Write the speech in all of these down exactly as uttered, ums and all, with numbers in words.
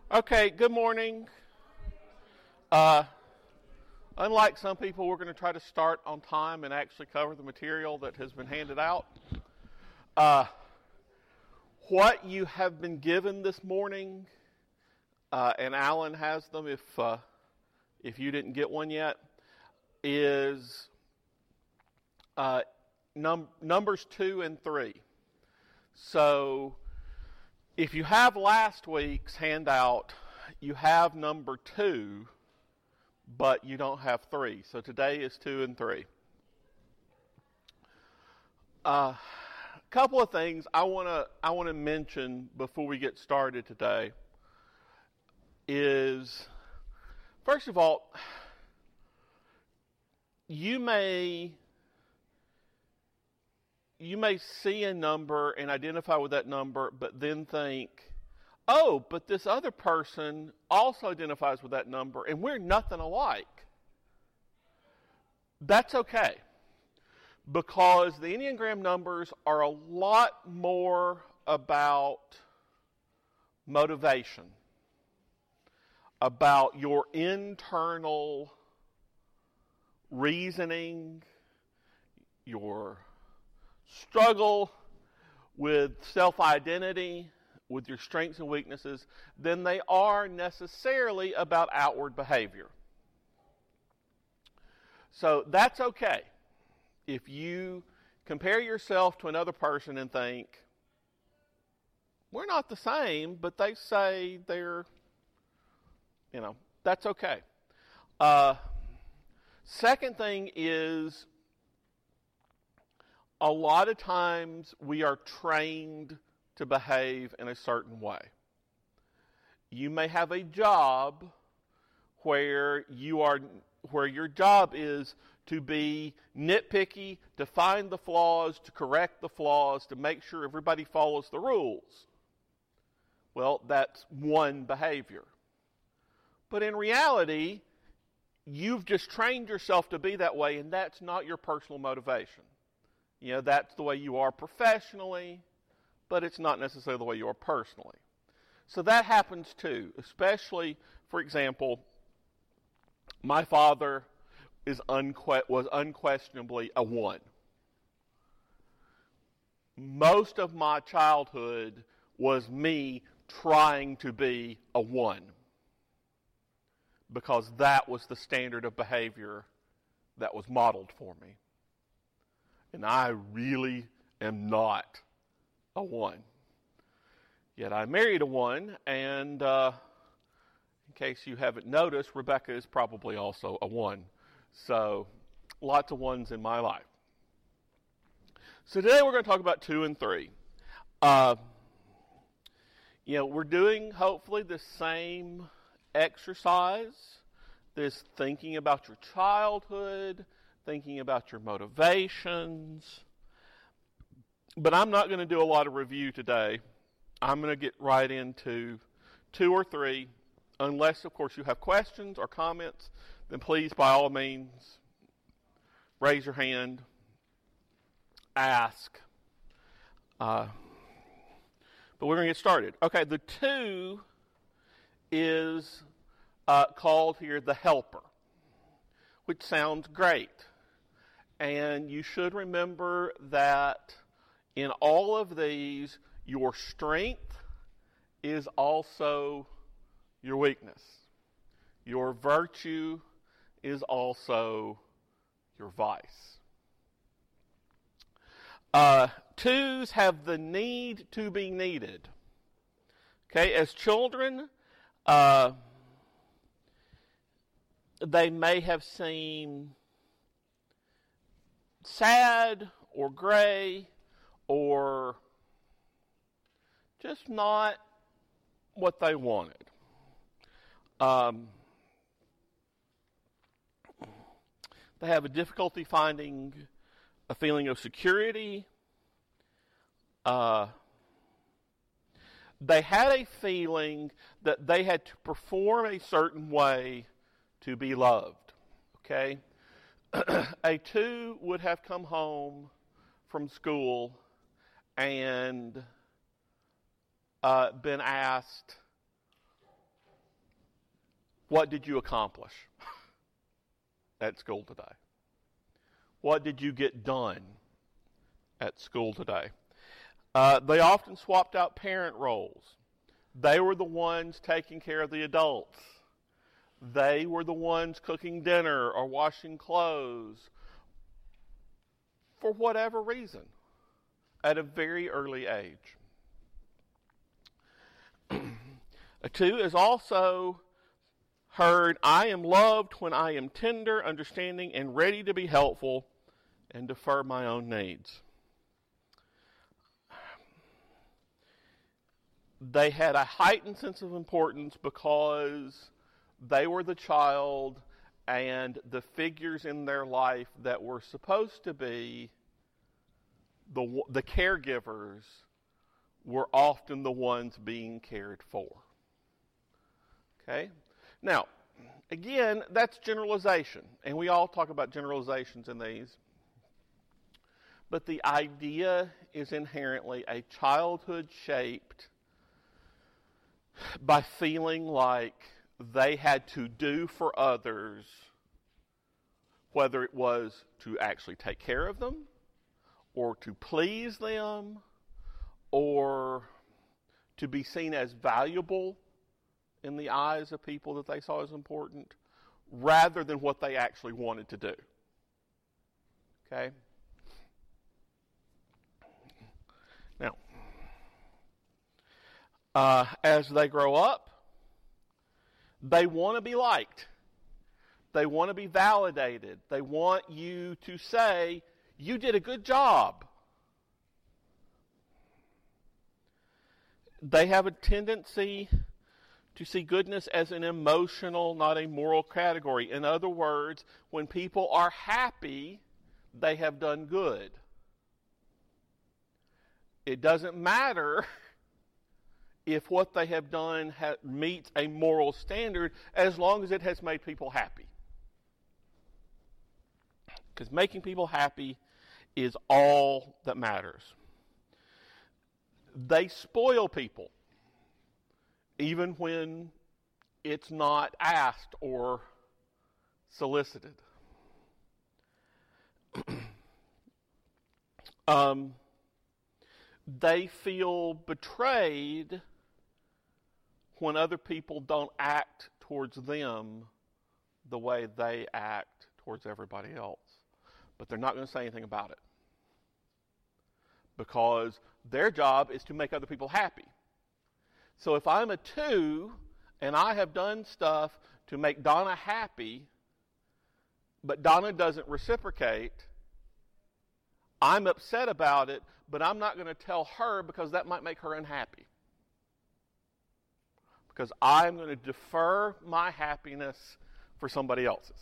Okay, good morning. Uh, unlike some people, we're going to try to start on time and actually cover the material that has been handed out. Uh, what you have been given this morning, uh, and Alan has them if uh, if you didn't get one yet, is uh, num- numbers two and three. So if you have last week's handout, you have number two, but you don't have three. So today is two and three. A uh, couple of things I want to I want to mention before we get started today is, first of all, you may you may see a number and identify with that number, but then think, oh, but this other person also identifies with that number, and we're nothing alike. That's okay, because the Enneagram numbers are a lot more about motivation, about your internal reasoning, your struggle with self-identity, with your strengths and weaknesses, than they are necessarily about outward behavior. So that's okay. If you compare yourself to another person and think, we're not the same, but they say they're, you know, that's okay. Uh, second thing is, a lot of times we are trained to behave in a certain way. You may have a job where you are where your job is to be nitpicky, to find the flaws, to correct the flaws, to make sure everybody follows the rules. Well, that's one behavior. But in reality, you've just trained yourself to be that way, and that's not your personal motivation. You know, that's the way you are professionally, but it's not necessarily the way you are personally. So that happens too, especially, for example, my father is unque- was unquestionably a one. Most of my childhood was me trying to be a one, because that was the standard of behavior that was modeled for me. And I really am not a one. Yet I married a one, and uh, in case you haven't noticed, Rebecca is probably also a one. So lots of ones in my life. So today we're going to talk about two and three. Uh, you know, we're doing hopefully the same exercise, this thinking about your childhood, thinking about your motivations. But I'm not going to do a lot of review today. I'm going to get right into two or three, unless, of course, you have questions or comments, then please, by all means, raise your hand, ask. Uh, but we're going to get started. Okay, the two is uh, called here the helper, which sounds great. And you should remember that in all of these, your strength is also your weakness. Your virtue is also your vice. Uh, twos have the need to be needed. Okay, as children, uh, they may have seemed sad or gray or just not what they wanted. Um, they have a difficulty finding a feeling of security. Uh, they had a feeling that they had to perform a certain way to be loved. Okay? A two would have come home from school and uh, been asked, What did you accomplish at school today? What did you get done at school today? Uh, they often swapped out parent roles. They were the ones taking care of the adults. They were the ones cooking dinner or washing clothes for whatever reason at a very early age. Two is also heard, I am loved when I am tender, understanding, and ready to be helpful and defer my own needs. They had a heightened sense of importance because they were the child and the figures in their life that were supposed to be the, the caregivers were often the ones being cared for. Okay? Now, again, that's generalization, and we all talk about generalizations in these. But the idea is inherently a childhood shaped by feeling like they had to do for others, whether it was to actually take care of them, or to please them, or to be seen as valuable in the eyes of people that they saw as important, rather than what they actually wanted to do. Okay? Now, uh, as they grow up, they want to be liked. They want to be validated. They want you to say, you did a good job. They have a tendency to see goodness as an emotional, not a moral category. In other words, when people are happy, they have done good. It doesn't matter if what they have done ha- meets a moral standard, as long as it has made people happy. Because making people happy is all that matters. They spoil people, even when it's not asked or solicited. um, they feel betrayed when other people don't act towards them the way they act towards everybody else. But they're not going to say anything about it, because their job is to make other people happy. So if I'm a two and I have done stuff to make Donna happy, but Donna doesn't reciprocate, I'm upset about it, but I'm not going to tell her because that might make her unhappy. Because I'm going to defer my happiness for somebody else's.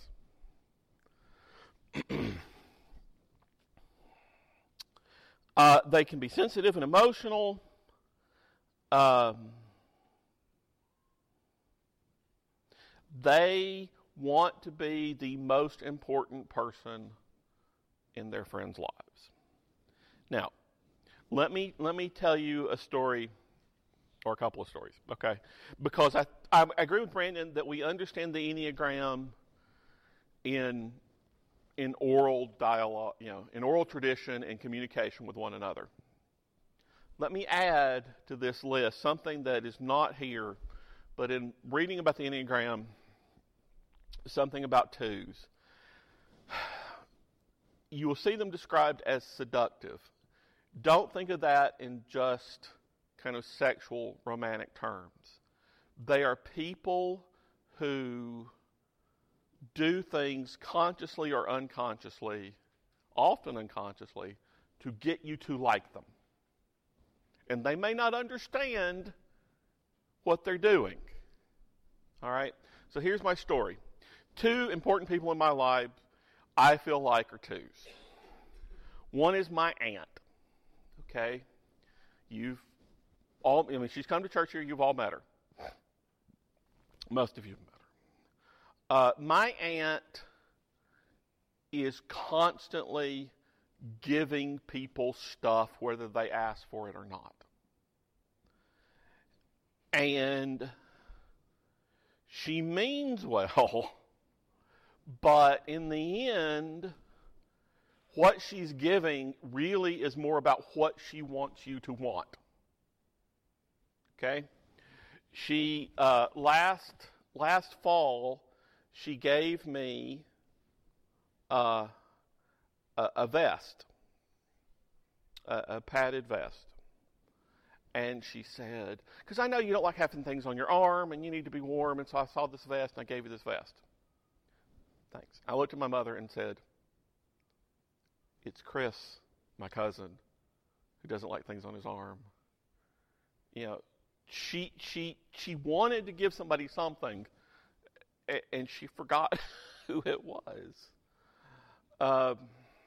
uh, they can be sensitive and emotional. Um, they want to be the most important person in their friends' lives. Now, let me let me tell you a story, or a couple of stories, okay? Because I I agree with Brandon that we understand the Enneagram in in oral dialogue, you know, in oral tradition and communication with one another. Let me add to this list something that is not here, but in reading about the Enneagram, something about twos. You will see them described as seductive. Don't think of that in just kind of sexual, romantic terms. They are people who do things consciously or unconsciously, often unconsciously, to get you to like them. And they may not understand what they're doing. All right? So here's my story. Two important people in my life I feel like are twos. One is my aunt. Okay? You've all, I mean, she's come to church here. You've all met her. Most of you have met her. Uh, my aunt is constantly giving people stuff whether they ask for it or not. And She means well, but in the end, what she's giving really is more about what she wants you to want. Okay? She, uh, last, last fall, she gave me uh, a, a vest, a, a padded vest. And she said, because I know you don't like having things on your arm and you need to be warm, and so I saw this vest and I gave you this vest. Thanks. I looked at my mother and said, it's Chris, my cousin, who doesn't like things on his arm. You know, she she she wanted to give somebody something, and she forgot who it was. Um,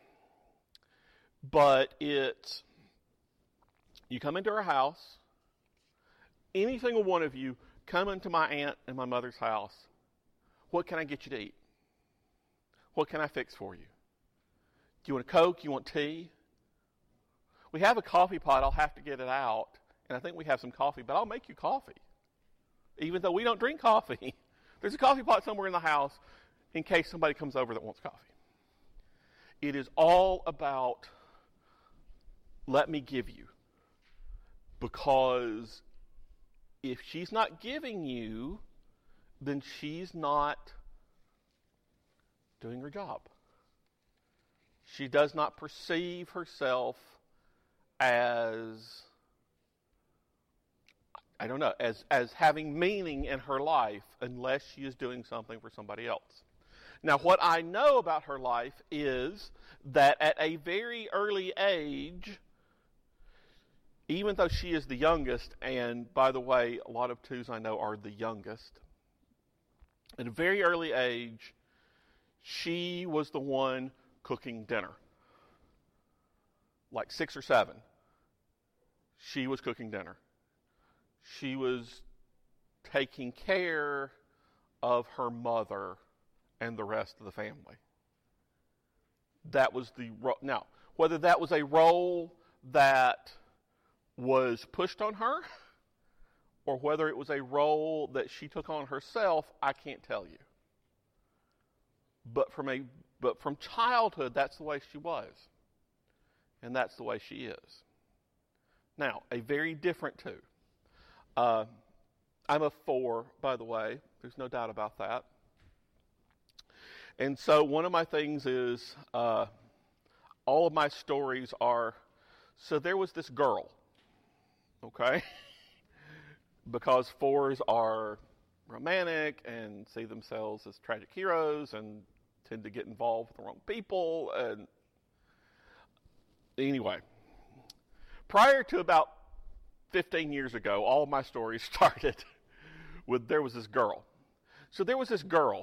but it's, you come into her house, any single one of you come into my aunt and my mother's house, what can I get you to eat? What can I fix for you? Do you want a Coke? You want tea? We have a coffee pot. I'll have to get it out. And I think we have some coffee, but I'll make you coffee. Even though we don't drink coffee. There's a coffee pot somewhere in the house in case somebody comes over that wants coffee. It is all about, let me give you. Because if she's not giving you, then she's not doing her job. She does not perceive herself as, I don't know, as, as having meaning in her life unless she is doing something for somebody else. Now, what I know about her life is that at a very early age, even though she is the youngest, and by the way, a lot of twos I know are the youngest, at a very early age, she was the one cooking dinner. Like six or seven, she was cooking dinner. She was taking care of her mother and the rest of the family. That was the ro- now, whether that was a role that was pushed on her or whether it was a role that she took on herself, I can't tell you. But from a but from childhood, that's the way she was. And that's the way she is. Now, a very different two. Uh, I'm a four, by the way. There's no doubt about that. And so one of my things is, uh, all of my stories are, so there was this girl, okay? Because fours are romantic and see themselves as tragic heroes and tend to get involved with the wrong people. And anyway, prior to about fifteen years ago, all of my stories started with there was this girl. So there was this girl,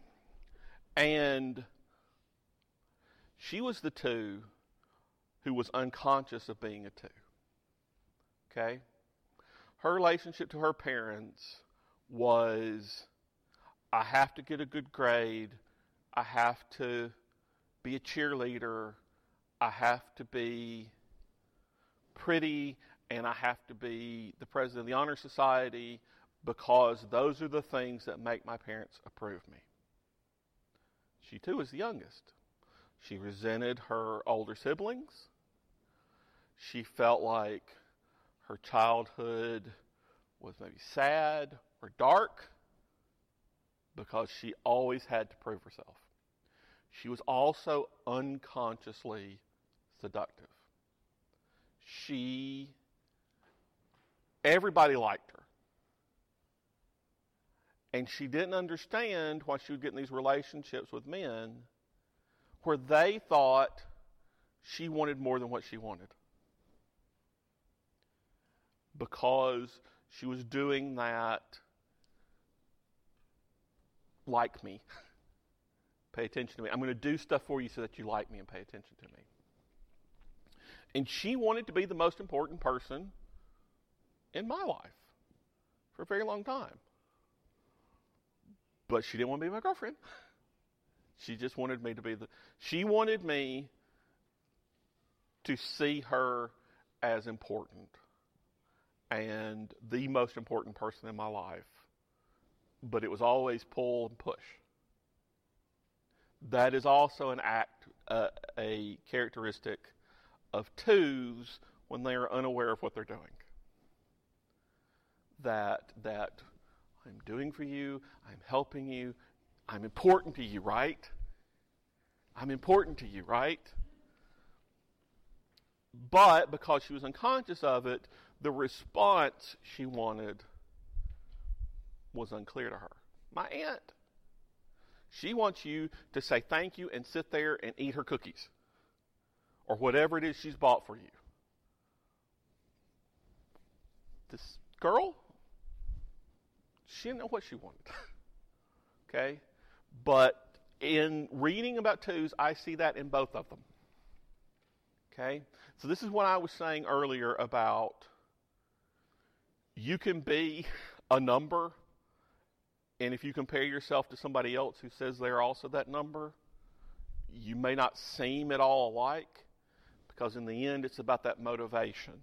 and she was the two who was unconscious of being a two. Okay? Her relationship to her parents was, I have to get a good grade, I have to be a cheerleader, I have to be pretty, and I have to be the president of the Honor Society because those are the things that make my parents approve me. She too was the youngest. She resented her older siblings. She felt like her childhood was maybe sad or dark because she always had to prove herself. She was also unconsciously seductive. She, everybody liked her. And she didn't understand why she would get in these relationships with men where they thought she wanted more than what she wanted. Because she was doing that, like me. Pay attention to me. I'm going to do stuff for you so that you like me and pay attention to me. And she wanted to be the most important person in my life for a very long time. But she didn't want to be my girlfriend. She just wanted me to be the... She wanted me to see her as important and the most important person in my life but it was always pull and push. That is also an act, uh, a characteristic of twos when they are unaware of what they're doing. That, that I'm doing for you, I'm helping you, I'm important to you, right? I'm important to you, right? But because she was unconscious of it, the response she wanted was unclear to her. My aunt, she wants you to say thank you and sit there and eat her cookies or whatever it is she's bought for you. This girl, she didn't know what she wanted. Okay? But in reading about twos, I see that in both of them. Okay? So this is what I was saying earlier about you can be a number, and if you compare yourself to somebody else who says they're also that number, you may not seem at all alike, because in the end it's about that motivation.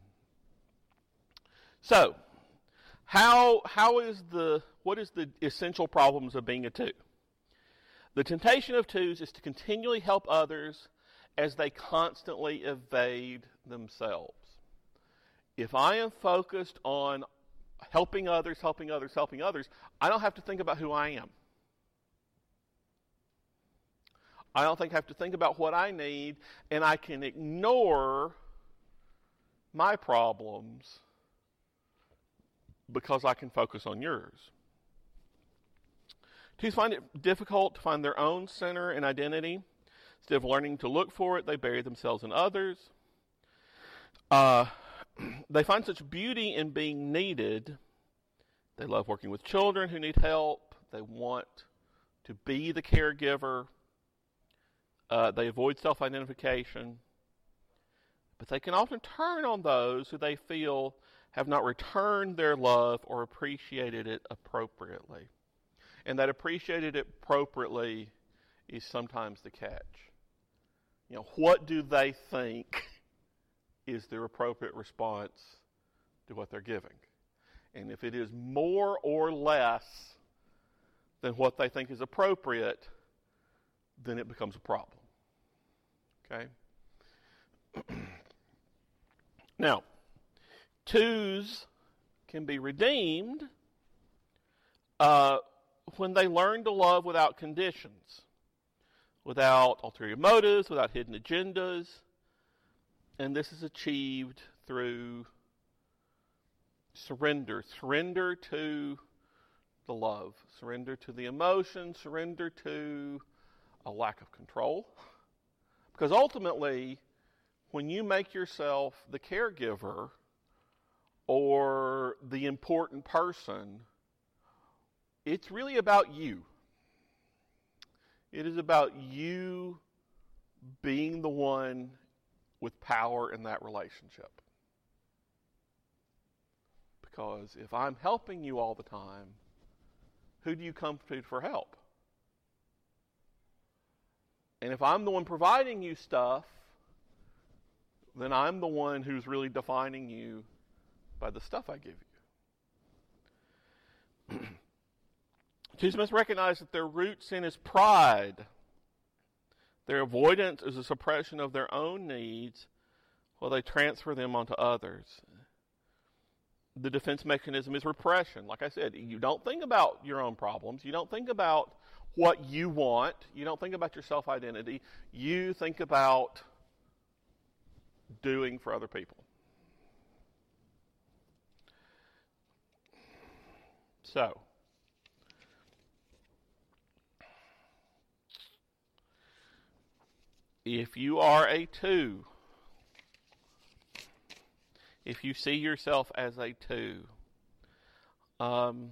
So, how how is the what is the essential problems of being a two? The temptation of twos is to continually help others as they constantly evade themselves. If I am focused on helping others, helping others, helping others, I don't have to think about who I am. I don't think I have to think about what I need, and I can ignore my problems because I can focus on yours. Twos find it difficult to find their own center and identity. Instead of learning to look for it, they bury themselves in others. Uh, they find such beauty in being needed. They love working with children who need help. They want to be the caregiver. Uh, they avoid self-identification. But they can often turn on those who they feel have not returned their love or appreciated it appropriately. And that appreciated it appropriately is sometimes the catch. You know, what do they think is their appropriate response to what they're giving? And if it is more or less than what they think is appropriate, then it becomes a problem. Okay? Now, twos can be redeemed uh, when they learn to love without conditions, without ulterior motives, without hidden agendas. And this is achieved through surrender. Surrender to the love. Surrender to the emotion. Surrender to a lack of control. Because ultimately, when you make yourself the caregiver or the important person, it's really about you. It is about you being the one with power in that relationship. Because if I'm helping you all the time, who do you come to for help? And if I'm the one providing you stuff, then I'm the one who's really defining you by the stuff I give you. Twos must recognize that their root sin is pride. Their avoidance is a suppression of their own needs while they transfer them onto others. The defense mechanism is repression. Like I said, you don't think about your own problems. You don't think about what you want. You don't think about your self-identity. You think about doing for other people. So, if you are a two, if you see yourself as a two, um,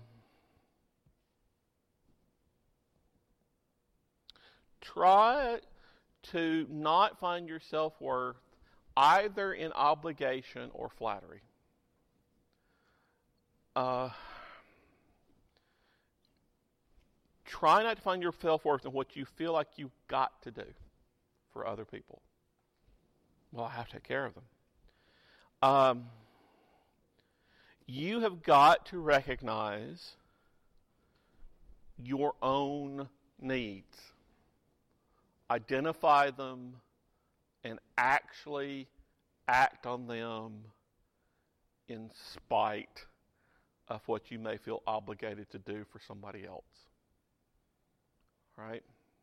try to not find your self-worth either in obligation or flattery. Uh, try not to find your self-worth in what you feel like you've got to do for other people. Well, I have to take care of them. Um, you have got to recognize your own needs. Identify them and actually act on them in spite of what you may feel obligated to do for somebody else. Right?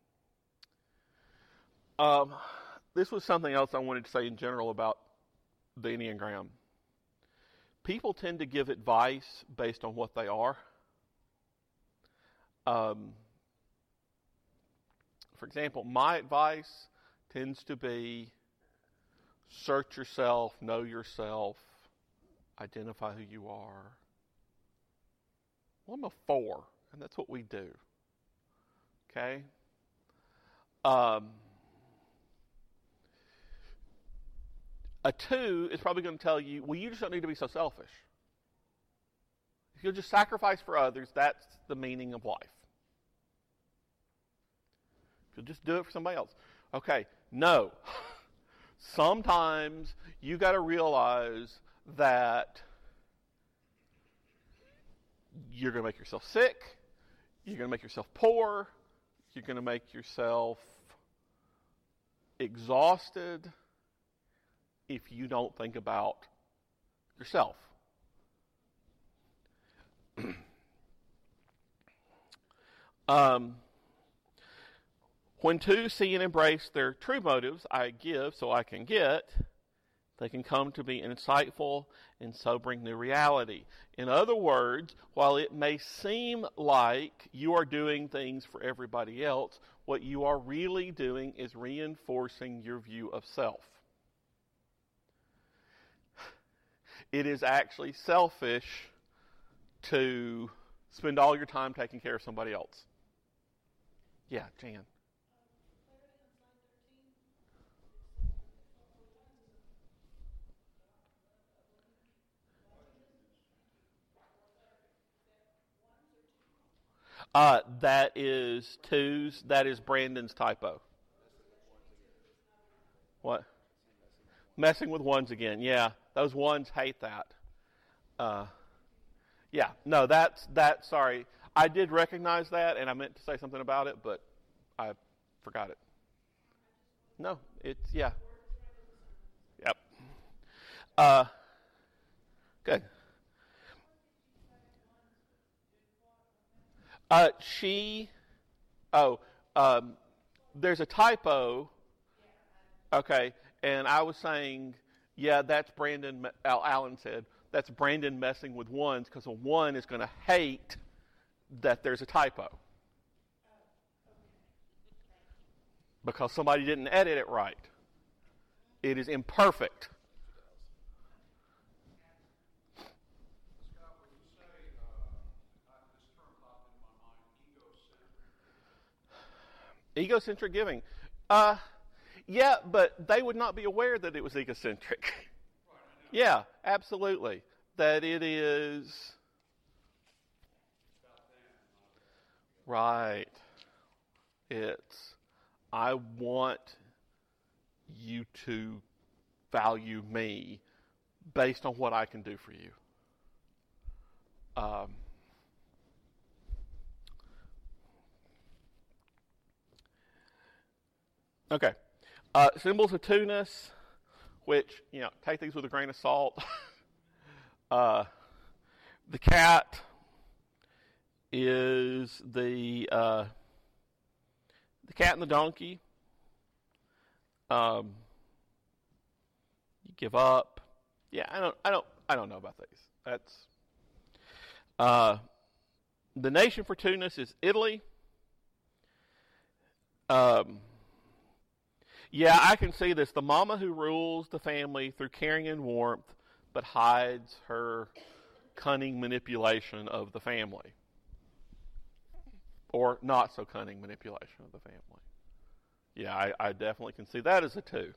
Um, this was something else I wanted to say in general about the Enneagram. People tend to give advice based on what they are. Um, for example, my advice tends to be search yourself, know yourself, identify who you are. Well, I'm a four, and that's what we do. Okay? Um, a two is probably going to tell you, well, you just don't need to be so selfish. If you'll just sacrifice for others, that's the meaning of life. If you'll just do it for somebody else. Okay, no. Sometimes you got to realize that you're going to make yourself sick, you're going to make yourself poor, you're going to make yourself exhausted if you don't think about yourself. um, when two see and embrace their true motives, I give so I can get, they can come to be insightful and sobering new reality. In other words, while it may seem like you are doing things for everybody else, what you are really doing is reinforcing your view of self. It is actually selfish to spend all your time taking care of somebody else. Yeah, Jan. Uh, that is twos. That is Brandon's typo. What? Messing with ones again. Yeah, those ones hate that. Uh, yeah, no, that's that. Sorry, I did recognize that, and I meant to say something about it, but I forgot it. No, it's yeah. Yep. Uh, good. Uh, she, oh, um, there's a typo. Okay, and I was saying, yeah, that's Brandon. Al Allen said that's Brandon messing with ones because a one is going to hate that there's a typo because somebody didn't edit it right. It is imperfect. Egocentric giving. Uh, yeah, but they would not be aware that it was egocentric. Yeah, absolutely. That it is. Right. It's, I want you to value me based on what I can do for you. Um, Okay. Uh, symbols of two-ness, which, you know, take these with a grain of salt. uh, the cat is the uh, the cat and the donkey. Um, you give up. Yeah, I don't, I don't, I don't know about these. That's uh, the nation for two-ness is Italy. Um. Yeah, I can see this. The mama who rules the family through caring and warmth, but hides her cunning manipulation of the family. Or not so cunning manipulation of the family. Yeah, I, I definitely can see that as a two.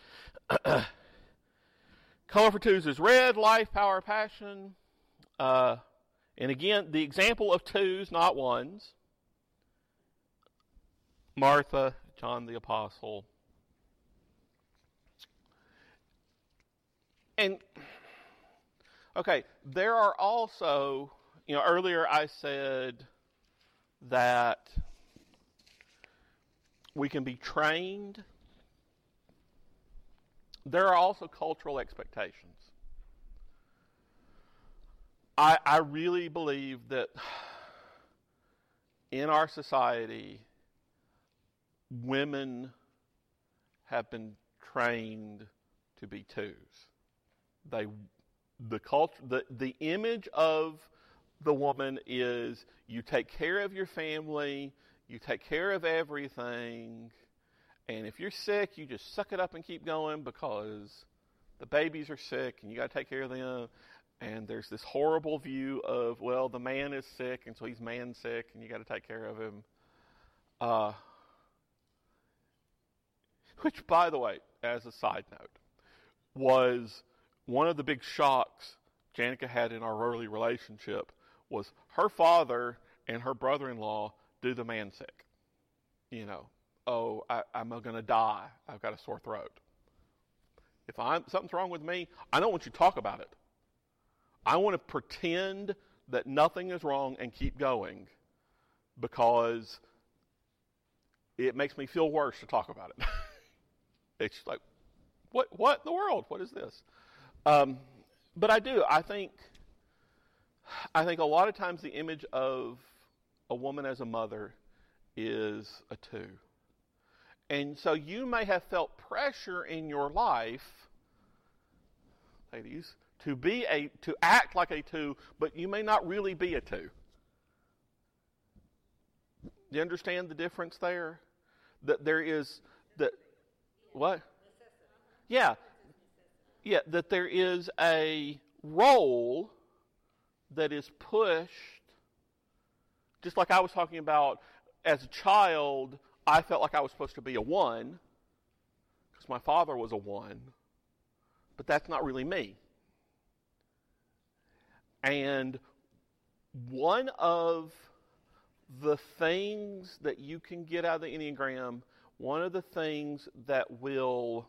Color for twos is red, life, power, passion. Uh, and again, the example of twos, not ones. Martha, John the Apostle. And, okay, there are also, you know, earlier I said that we can be trained. There are also cultural expectations. I, I really believe that in our society, women have been trained to be twos. They, the culture, the, the image of the woman is you take care of your family, you take care of everything, and if you're sick, you just suck it up and keep going because the babies are sick and you got to take care of them. And there's this horrible view of, well, the man is sick, and so he's man sick, and you got to take care of him. Uh, which, by the way, as a side note, was one of the big shocks Janica had in our early relationship was her father and her brother-in-law do the man sick. You know, oh, I, I'm going to die. I've got a sore throat. If I'm something's wrong with me, I don't want you to talk about it. I want to pretend that nothing is wrong and keep going because it makes me feel worse to talk about it. It's just like, what what in the world? What is this? Um, but I do. I think I think a lot of times the image of a woman as a mother is a two. And so you may have felt pressure in your life, ladies, to be a to act like a two, but you may not really be a two. Do you understand the difference there? That there is that what? Yeah. Yeah, that there is a role that is pushed, just like I was talking about as a child, I felt like I was supposed to be a one because my father was a one, but that's not really me. And one of the things that you can get out of the Enneagram, one of the things that will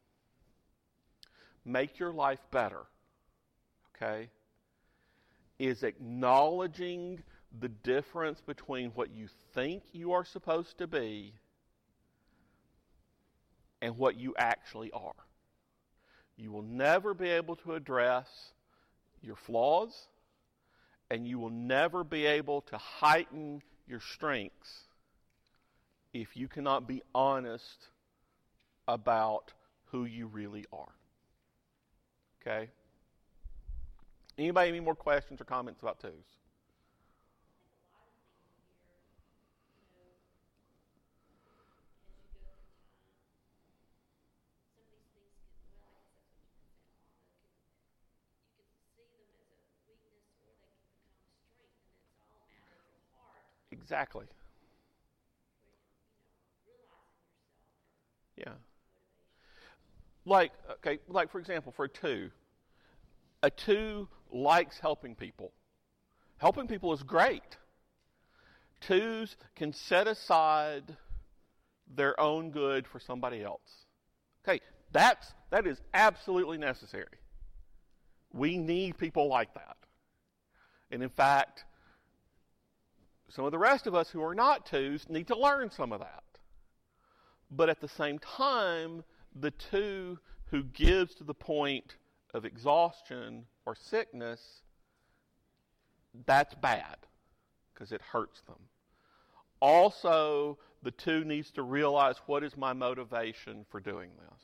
make your life better, okay, is acknowledging the difference between what you think you are supposed to be and what you actually are. You will never be able to address your flaws, and you will never be able to heighten your strengths if you cannot be honest about who you really are. Okay? Anybody have any more questions or comments about twos? Exactly. Yeah. Like, okay, like for example, for a two, a two likes helping people. Helping people is great. Twos can set aside their own good for somebody else. Okay, that's that is absolutely necessary. We need people like that. And in fact, some of the rest of us who are not twos need to learn some of that. But at the same time, the two who gives to the point of exhaustion or sickness, that's bad because it hurts them. Also, the two needs to realize, what is my motivation for doing this?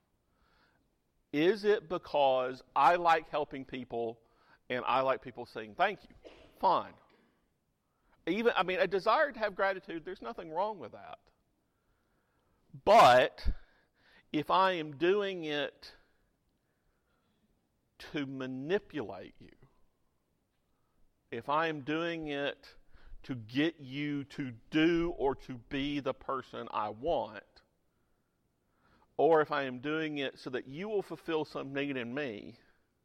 Is it because I like helping people and I like people saying thank you? Fine. Even, I mean, a desire to have gratitude, there's nothing wrong with that. But if I am doing it to manipulate you, if I am doing it to get you to do or to be the person I want, or if I am doing it so that you will fulfill some need in me,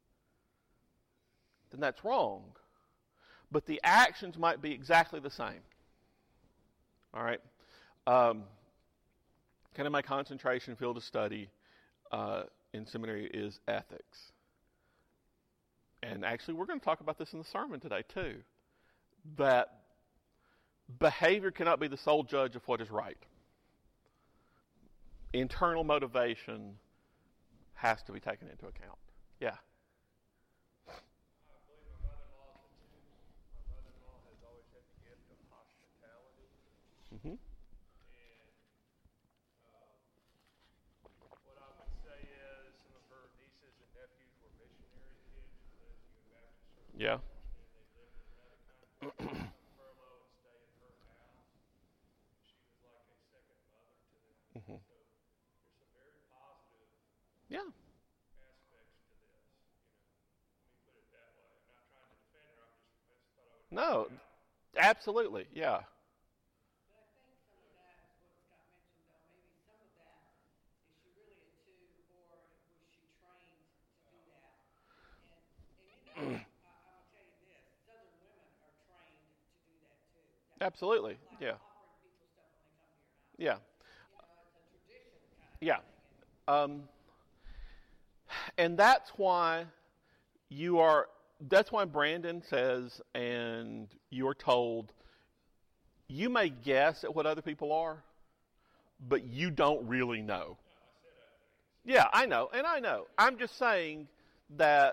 then that's wrong. But the actions might be exactly the same. All right? Um, kind of my concentration field of study uh, in seminary is ethics. And actually, we're going to talk about this in the sermon today, too. That behavior cannot be the sole judge of what is right. Internal motivation has to be taken into account. Yeah. I believe my mother-in-law is the two. My mother-in-law has always had the gift of hospitality. Mm-hmm. And um, what I would say is some of her nieces and nephews were missionary kids who lived in Baptist church. Yeah. And they lived in another country. On furlough and stay in her house. She was like a second mother to them. Mm-hmm. So there's some very positive Yeah. aspects to this. You know, let me put it that way. I'm not trying to defend her. I'm just, I just thought I would. No, absolutely. Yeah. But I think some of that is what Scott mentioned, though. Maybe some of that is she really a two, or was she trained to do that? And, and you know, I, I will tell you this: Southern women are trained to do that too. That Absolutely. like Yeah. offering people stuff when they come to your house. Yeah. You know, it's a tradition kind of Yeah. thing. Um, and that's why you are, that's why Brandon says, and you're told, you may guess at what other people are, but you don't really know. Yeah, I know, and I know. I'm just saying that,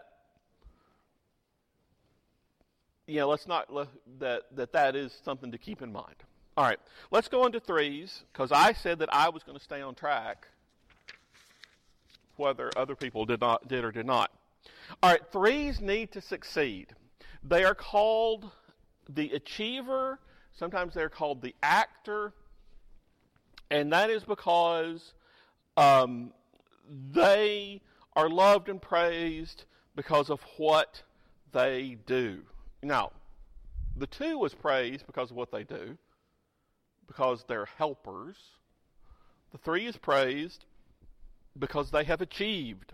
you know, let's not, let, that, that that is something to keep in mind. All right, let's go into threes, because I said that I was going to stay on track, whether other people did not did or did not. All right, threes need to succeed. They are called the achiever. Sometimes they're called the actor, and that is because um, they are loved and praised because of what they do. Now, the two was praised because of what they do, because they're helpers. The three is praised because they have achieved.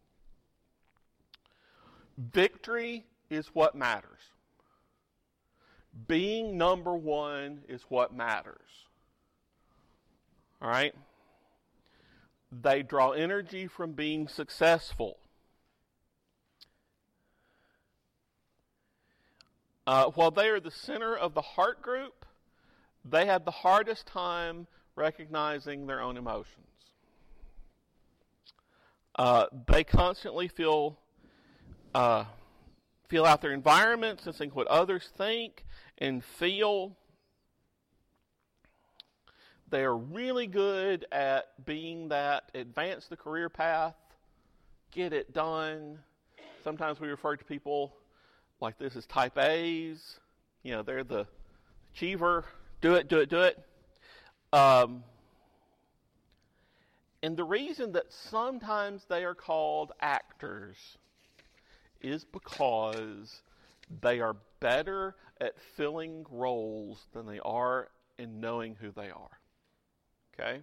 Victory is what matters. Being number one is what matters. All right? They draw energy from being successful. Uh, while they are the center of the heart group, they have the hardest time recognizing their own emotions. Uh, they constantly feel uh, feel out their environment, sensing what others think and feel. They are really good at being that advance the career path, get it done. Sometimes we refer to people like this as type A's. You know, they're the achiever. Do it, do it, do it. Um, and the reason that sometimes they are called actors is because they are better at filling roles than they are in knowing who they are. Okay?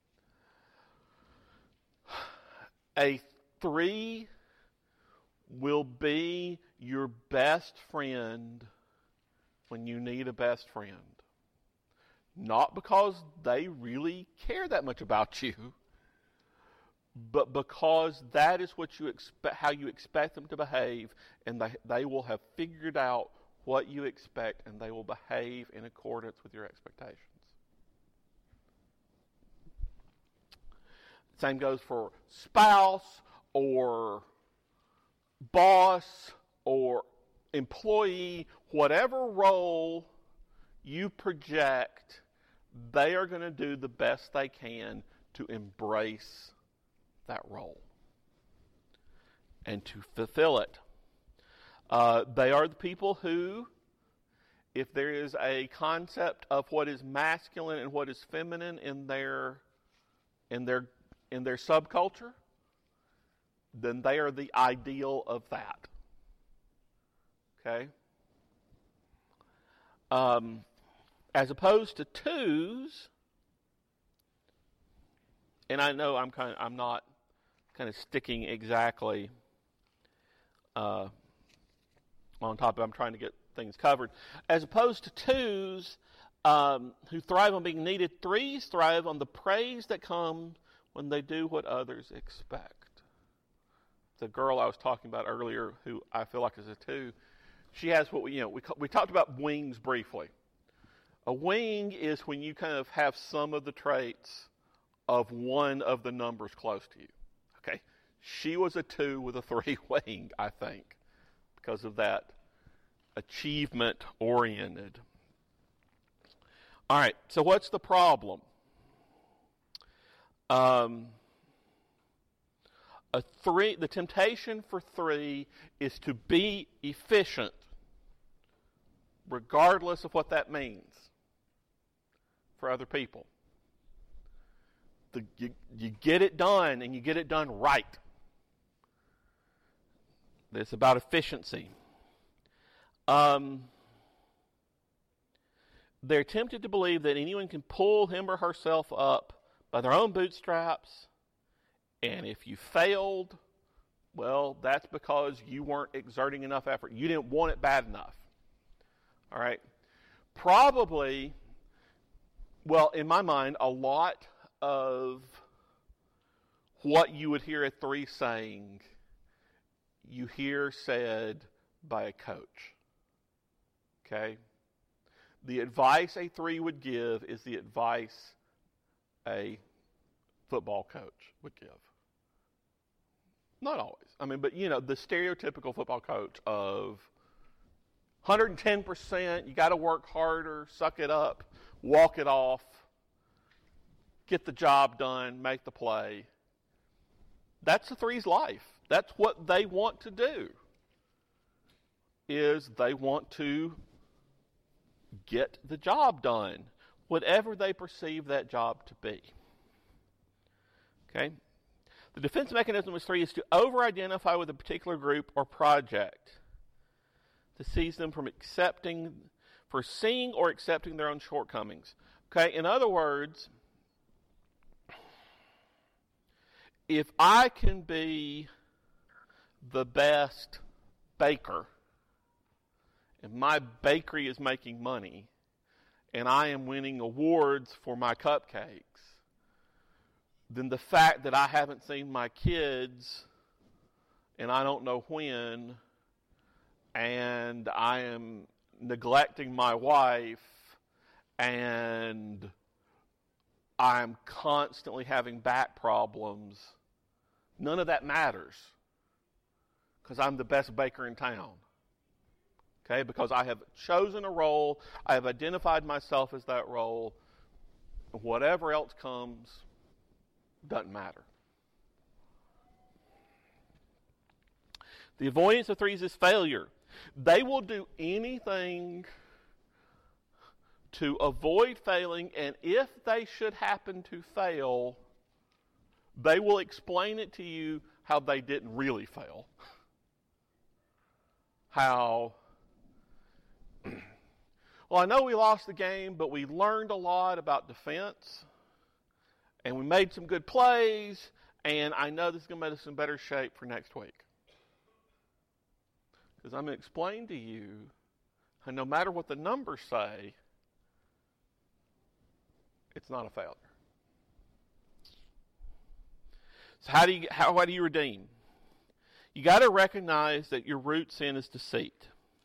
A three will be your best friend when you need a best friend. Not because they really care that much about you, but because that is what you expect, how you expect them to behave, and they, they will have figured out what you expect, and they will behave in accordance with your expectations. Same goes for spouse or boss or employee, whatever role you project, they are going to do the best they can to embrace that role and to fulfill it. Uh, they are the people who, if there is a concept of what is masculine and what is feminine in their in their in their subculture, then they are the ideal of that. Okay? Um, as opposed to twos, and I know I'm kind of, I'm not kind of sticking exactly uh, on top of, I'm trying to get things covered. As opposed to twos um, who thrive on being needed, threes thrive on the praise that comes when they do what others expect. The girl I was talking about earlier, who I feel like is a two, she has what we, you know, we we talked about wings briefly. A wing is when you kind of have some of the traits of one of the numbers close to you. Okay? She was a two with a three wing, I think, because of that achievement-oriented. All right, so what's the problem? Um, a three. The temptation for three is to be efficient, regardless of what that means for other people. The, you, you get it done, and you get it done right. It's about efficiency. Um, they're tempted to believe that anyone can pull him or herself up by their own bootstraps, and if you failed, well, that's because you weren't exerting enough effort. You didn't want it bad enough. All right? Probably, well, in my mind, a lot of what you would hear a three saying, you hear said by a coach. Okay? The advice a three would give is the advice a football coach would give. Not always. I mean, but you know, the stereotypical football coach of one hundred ten percent, you got to work harder, suck it up, walk it off, get the job done, make the play. That's the three's life. That's what they want to do. Is they want to get the job done, whatever they perceive that job to be. Okay? The defense mechanism with three is to over-identify with a particular group or project, to seize them from accepting, for seeing or accepting their own shortcomings. Okay? In other words, if I can be the best baker, if my bakery is making money, and I am winning awards for my cupcakes, then the fact that I haven't seen my kids, and I don't know when, and I am neglecting my wife, and I'm constantly having back problems, none of that matters, because I'm the best baker in town. Okay, because I have chosen a role, I have identified myself as that role, whatever else comes doesn't matter. The avoidance of threes is failure. They will do anything to avoid failing, and if they should happen to fail, they will explain it to you how they didn't really fail. How, well, I know we lost the game, but we learned a lot about defense, and we made some good plays, and I know this is going to make us in better shape for next week. Because I'm going to explain to you how no matter what the numbers say, it's not a failure. So how do you how, how do you redeem? You got to recognize that your root sin is deceit.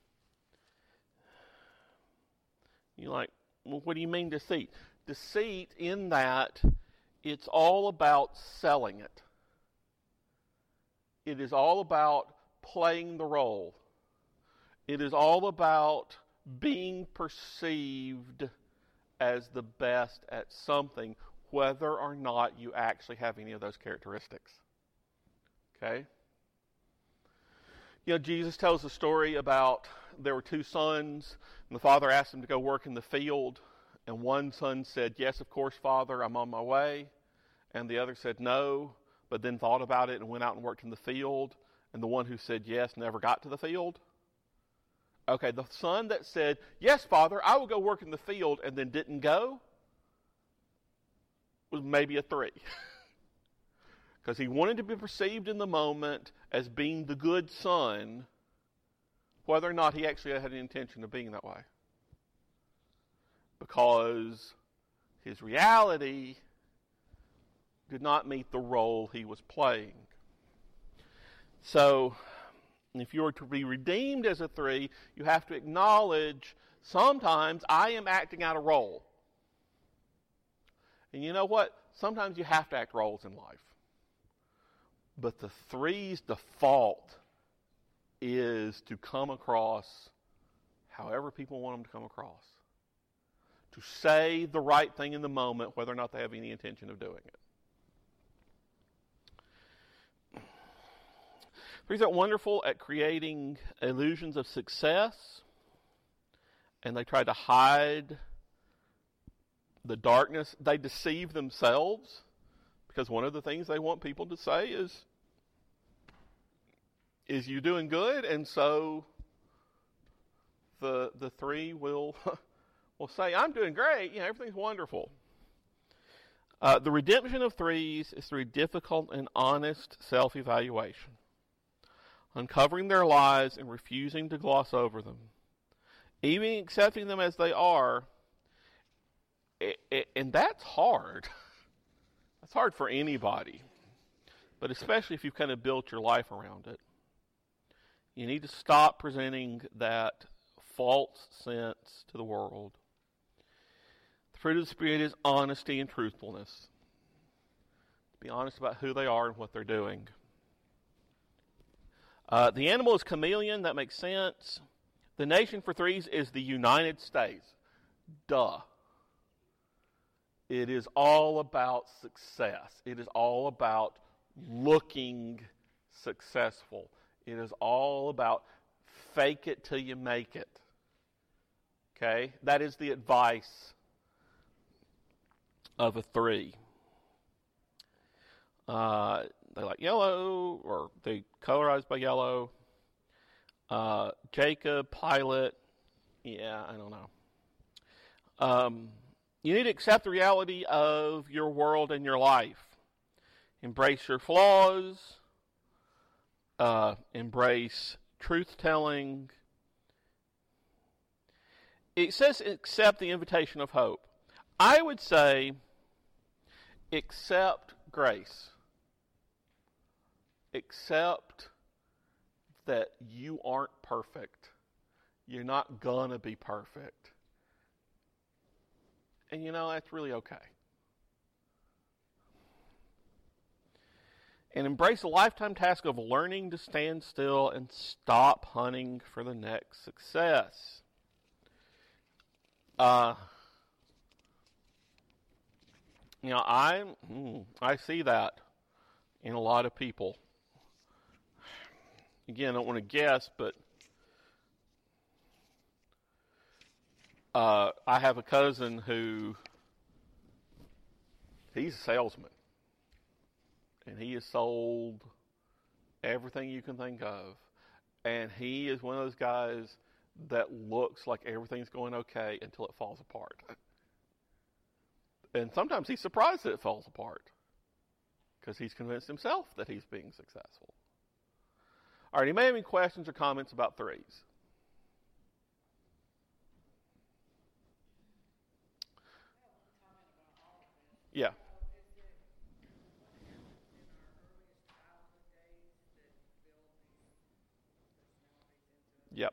You're like, well, what do you mean deceit? Deceit in that it's all about selling it. It is all about playing the role. It is all about being perceived as the best at something, whether or not you actually have any of those characteristics. Okay? You know, Jesus tells a story about there were two sons, and the father asked them to go work in the field, and one son said, yes, of course, Father, I'm on my way. And the other said no, but then thought about it and went out and worked in the field. And the one who said yes never got to the field. Okay, the son that said, yes, Father, I will go work in the field, and then didn't go, was maybe a three. Because he wanted to be perceived in the moment as being the good son, whether or not he actually had an intention of being that way. Because his reality did not meet the role he was playing. So, And if you are to be redeemed as a three, you have to acknowledge sometimes I am acting out a role. And you know what? Sometimes you have to act roles in life. But the three's default is to come across however people want them to come across. To say the right thing in the moment, whether or not they have any intention of doing it. Threes are wonderful at creating illusions of success, and they try to hide the darkness. They deceive themselves, because one of the things they want people to say is, is you doing good? And so the the three will will say, I'm doing great. You know, everything's wonderful. Uh, the redemption of threes is through difficult and honest self-evaluation, uncovering their lies and refusing to gloss over them, even accepting them as they are. It, it, and that's hard. That's hard for anybody, but especially if you've kind of built your life around it. You need to stop presenting that false sense to the world. The fruit of the Spirit is honesty and truthfulness. Be honest about who they are and what they're doing. Uh, the animal is chameleon. That makes sense. The nation for threes is the United States. Duh. It is all about success. It is all about looking successful. It is all about fake it till you make it. Okay? That is the advice of a three. Uh, they like yellow, or they colorized by yellow. Uh, Jacob, Pilate, yeah, I don't know. Um, you need to accept the reality of your world and your life. Embrace your flaws. Uh, embrace truth-telling. It says accept the invitation of hope. I would say accept grace. Accept that you aren't perfect. You're not going to be perfect. And you know, that's really okay. And embrace the lifetime task of learning to stand still and stop hunting for the next success. Uh, you know, I I see that in a lot of people. Again, I don't want to guess, but uh, I have a cousin who, he's a salesman. And he has sold everything you can think of. And he is one of those guys that looks like everything's going okay until it falls apart. And sometimes he's surprised that it falls apart, because he's convinced himself that he's being successful. All right, you may have any questions or comments about threes. Yeah. Yep.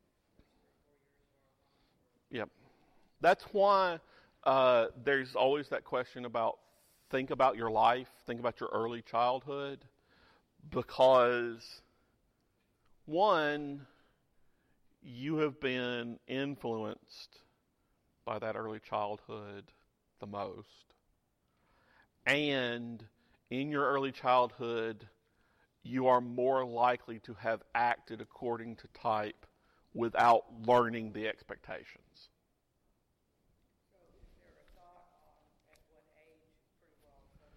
Yep. That's why uh, there's always that question about, think about your life, think about your early childhood, because, one, you have been influenced by that early childhood the most. And in your early childhood, you are more likely to have acted according to type without learning the expectations. So is there a thought on at what age pretty well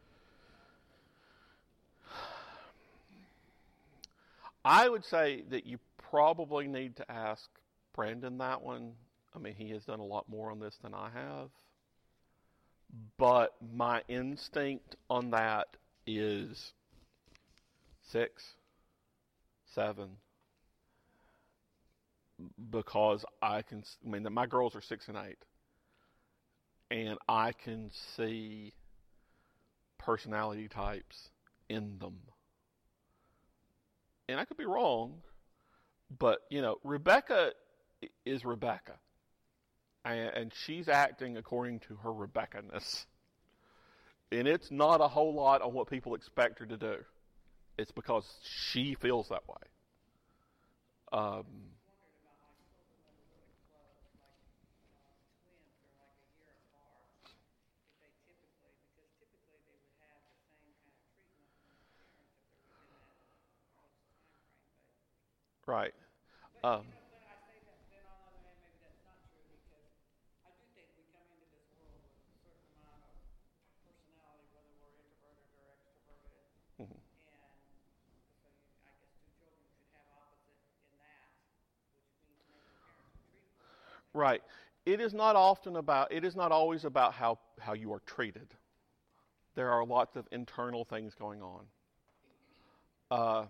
so I would say that you probably need to ask Brandon that one. I mean, he has done a lot more on this than I have. But my instinct on that is six, seven. Because I can, I mean, my girls are six and eight. And I can see personality types in them. And I could be wrong, But, you know, Rebecca is Rebecca. And, and she's acting according to her Rebecca-ness. And it's not a whole lot on what people expect her to do. It's because she feels that way. Um, right. Um, mhm. Right. It is not often about, it is not always about how, how you are treated. There are lots of internal things going on. Uh,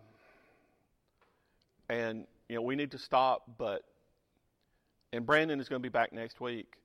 and, you know, we need to stop, but, and Brandon is going to be back next week.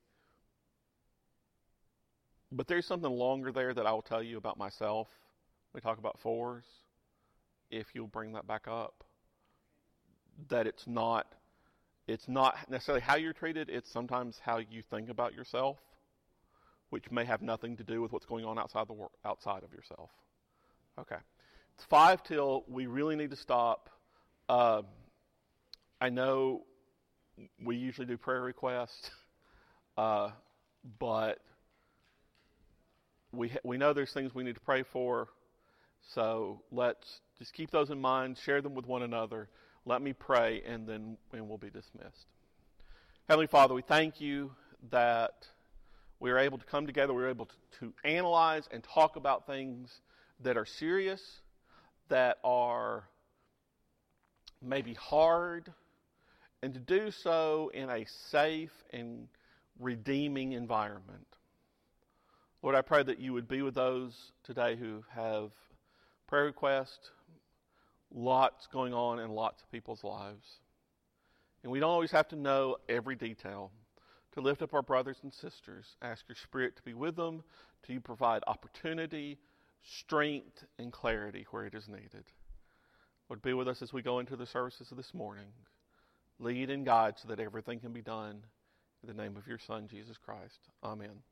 But there's something longer there that I will tell you about myself. We talk about fours. If you'll bring that back up. That it's not, it's not necessarily how you're treated, it's sometimes how you think about yourself, which may have nothing to do with what's going on outside the world, outside of yourself. Okay. It's five till we really need to stop. Uh, I know we usually do prayer requests, uh, but we ha- we know there's things we need to pray for, so let's just keep those in mind, share them with one another. Let me pray, and then and we'll be dismissed. Heavenly Father, we thank you that we are able to come together, we're able to, to analyze and talk about things that are serious, that are maybe hard, and to do so in a safe and redeeming environment. Lord, I pray that you would be with those today who have prayer requests, lots going on in lots of people's lives. And we don't always have to know every detail. To lift up our brothers and sisters, ask your Spirit to be with them, to provide opportunity, strength, and clarity where it is needed. Lord, be with us as we go into the services of this morning. Lead and guide so that everything can be done. In the name of your Son, Jesus Christ. Amen.